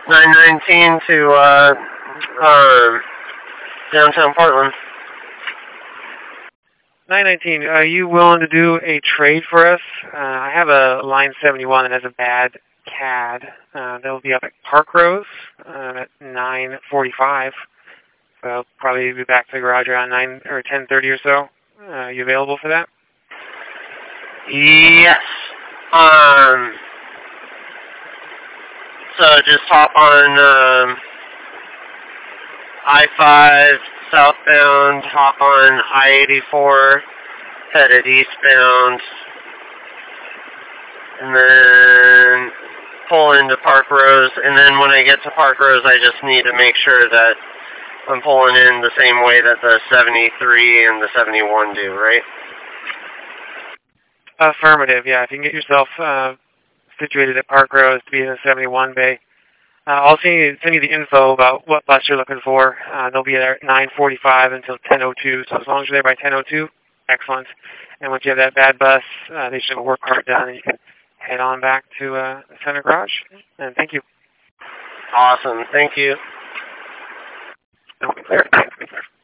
919 to downtown Portland. 919, are you willing to do a trade for us? I have a Line 71 that has a bad CAD. They'll be up at Park Rose at 9:45. So I'll probably be back to the garage around 9 or 10:30 or so. Are you available for that? Yes. So just hop on I-5 southbound, hop on I-84, headed eastbound, and then pull into Park Rose. And then when I get to Park Rose, I just need to make sure that I'm pulling in the same way that the 73 and the 71 do, right? Affirmative, yeah. If you can get yourself situated at Park Rose to be in the 71 bay, I'll send you the info about what bus you're looking for. They'll be there at 9:45 until 10:02. So as long as you're there by 10:02, excellent. And once you have that bad bus, they should have a work card done, and you can head on back to the center garage. And thank you. Awesome. Thank you. Okay, clear.